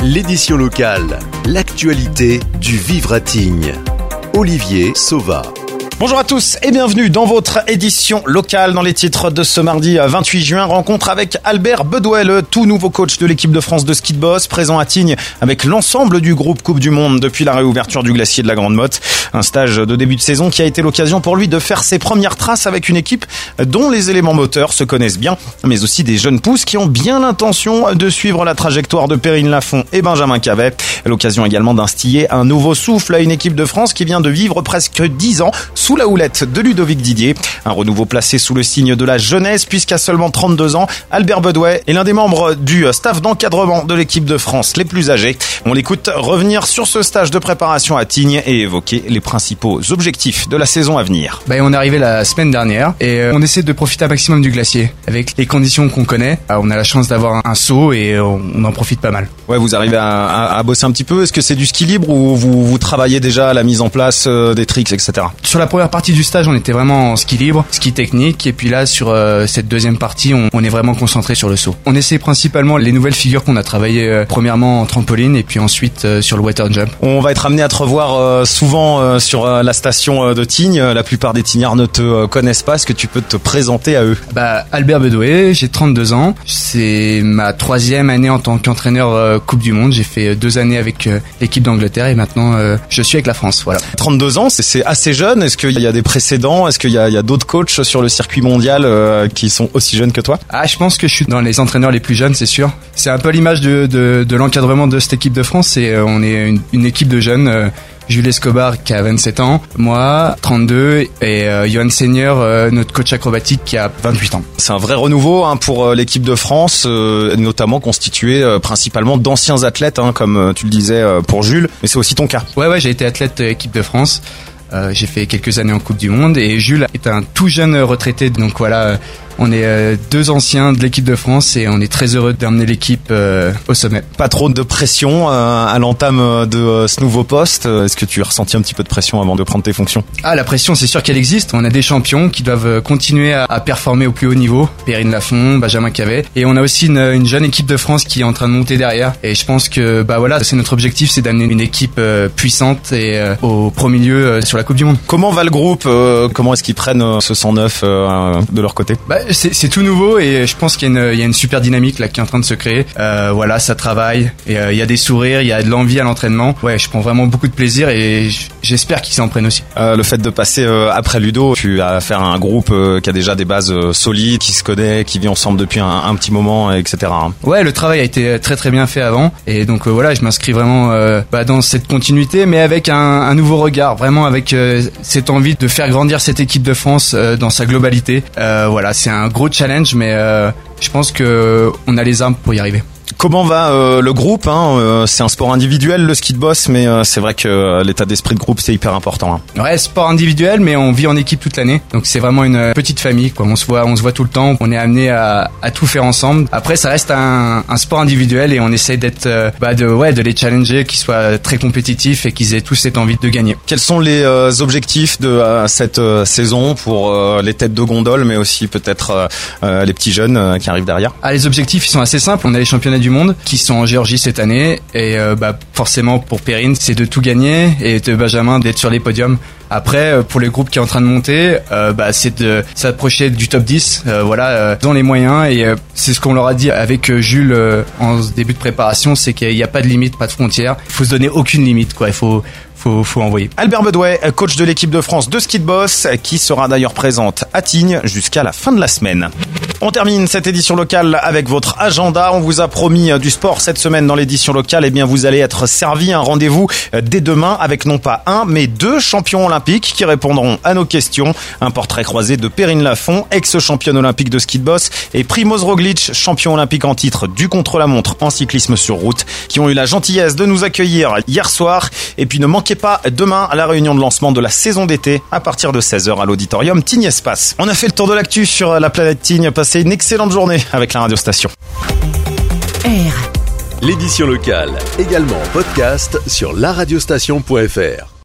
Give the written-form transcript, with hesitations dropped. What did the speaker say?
L'édition locale, l'actualité du vivre à Tignes. Olivier Sauva. Bonjour à tous et bienvenue dans votre édition locale. Dans les titres de ce mardi 28 juin, rencontre avec Albert Bedouet, le tout nouveau coach de l'équipe de France de ski de boss, présent à Tignes avec l'ensemble du groupe Coupe du Monde depuis la réouverture du glacier de la Grande Motte. Un stage de début de saison qui a été l'occasion pour lui de faire ses premières traces avec une équipe dont les éléments moteurs se connaissent bien, mais aussi des jeunes pousses qui ont bien l'intention de suivre la trajectoire de Perrine Lafont et Benjamin Cavet. L'occasion également d'instiller un nouveau souffle à une équipe de France qui vient de vivre presque 10 ans sous la houlette de Ludovic Didier. Un renouveau placé sous le signe de la jeunesse puisqu'à seulement 32 ans, Albert Bedouet est l'un des membres du staff d'encadrement de l'équipe de France les plus âgés. On l'écoute revenir sur ce stage de préparation à Tignes et évoquer les principaux objectifs de la saison à venir. On est arrivé la semaine dernière et on essaie de profiter un maximum du glacier avec les conditions qu'on connaît. On a la chance d'avoir un saut et on en profite pas mal. Ouais, vous arrivez à bosser un petit peu. Est-ce que c'est du ski libre ou vous travaillez déjà à la mise en place des tricks, etc. Sur la première partie du stage, on était vraiment en ski libre, ski technique, et puis là sur cette deuxième partie, on est vraiment concentré sur le saut. On essaie principalement les nouvelles figures qu'on a travaillé premièrement en trampoline et puis ensuite sur le water jump. On va être amené à te revoir souvent sur la station de Tignes. La plupart des Tignards ne te connaissent pas. Est-ce que tu peux te présenter à eux? Albert Bedouet, j'ai 32 ans. C'est ma 3e année en tant qu'entraîneur Coupe du Monde. J'ai fait 2 années avec l'équipe d'Angleterre et maintenant je suis avec la France. Voilà. 32 ans, c'est assez jeune. Est-ce qu'il y a des précédents? Est-ce qu'il y a d'autres coachs sur le circuit mondial qui sont aussi jeunes que toi? Je pense que je suis dans les entraîneurs les plus jeunes, c'est sûr. C'est un peu l'image de l'encadrement de cette équipe de France. On est une équipe de jeunes. Jules Escobar qui a 27 ans, moi 32 et Johan Seigneur, notre coach acrobatique qui a 28 ans. C'est un vrai renouveau pour l'équipe de France, notamment constituée principalement d'anciens athlètes, comme tu le disais pour Jules, mais c'est aussi ton cas. Ouais, j'ai été athlète équipe de France. J'ai fait quelques années en Coupe du Monde et Jules est un tout jeune retraité, donc voilà. On est 2 anciens de l'équipe de France et on est très heureux d'emmener l'équipe au sommet. Pas trop de pression à l'entame de ce nouveau poste. Est-ce que tu as ressenti un petit peu de pression avant de prendre tes fonctions? La pression, c'est sûr qu'elle existe. On a des champions qui doivent continuer à performer au plus haut niveau. Perrine Lafont, Benjamin Cavet. Et on a aussi une jeune équipe de France qui est en train de monter derrière. Et je pense que c'est notre objectif, c'est d'amener une équipe puissante et au pro milieu sur la Coupe du Monde. Comment va le groupe? Comment est-ce qu'ils prennent ce 109 de leur côté? C'est tout nouveau et je pense qu'il y a une super dynamique là qui est en train de se créer. Ça travaille et il y a des sourires, il y a de l'envie à l'entraînement. Ouais, je prends vraiment beaucoup de plaisir et j'espère qu'ils s'en prennent aussi. Le fait de passer après Ludo, tu as affaire à un groupe qui a déjà des bases solides, qui se connaît, qui vit ensemble depuis un petit moment, etc. Ouais, le travail a été très très bien fait avant et donc je m'inscris vraiment dans cette continuité, mais avec un nouveau regard, vraiment avec cette envie de faire grandir cette équipe de France dans sa globalité. C'est un gros challenge, mais je pense que on a les armes pour y arriver. Comment va le groupe? C'est un sport individuel, le ski de boss, mais c'est vrai que l'état d'esprit de groupe, c'est hyper important. Ouais, sport individuel, mais on vit en équipe toute l'année. Donc c'est vraiment une petite famille, quoi. On se voit tout le temps. On est amené à tout faire ensemble. Après, ça reste un sport individuel et on essaie d'être, de les challenger, qu'ils soient très compétitifs et qu'ils aient tous cette envie de gagner. Quels sont les objectifs de cette saison pour les têtes de gondole, mais aussi peut-être les petits jeunes qui arrivent derrière? Les objectifs, ils sont assez simples. On a les championnats du monde qui sont en Géorgie cette année et forcément pour Perrine c'est de tout gagner et de Benjamin d'être sur les podiums. Après pour les groupes qui est en train de monter c'est de s'approcher du top 10 dans les moyens et c'est ce qu'on leur a dit avec Jules en début de préparation, c'est qu'il n'y a pas de limite, pas de frontière, il faut se donner aucune limite, quoi. Il faut envoyer. Albert Bedouet, coach de l'équipe de France de ski de boss, qui sera d'ailleurs présente à Tignes jusqu'à la fin de la semaine. On termine cette édition locale avec votre agenda. On vous a promis du sport cette semaine dans l'édition locale. Eh bien, vous allez être servi un rendez-vous dès demain avec non pas un, mais 2 champions olympiques qui répondront à nos questions. Un portrait croisé de Perrine Lafont, ex-championne olympique de ski de boss, et Primoz Roglic, champion olympique en titre du contre-la-montre en cyclisme sur route, qui ont eu la gentillesse de nous accueillir hier soir. Et puis ne manquez pas demain à la réunion de lancement de la saison d'été à partir de 16h à l'auditorium Tignes Espace. On a fait le tour de l'actu sur la planète Tignes. Passez une excellente journée avec la radiostation. L'édition locale, également en podcast sur laradiostation.fr.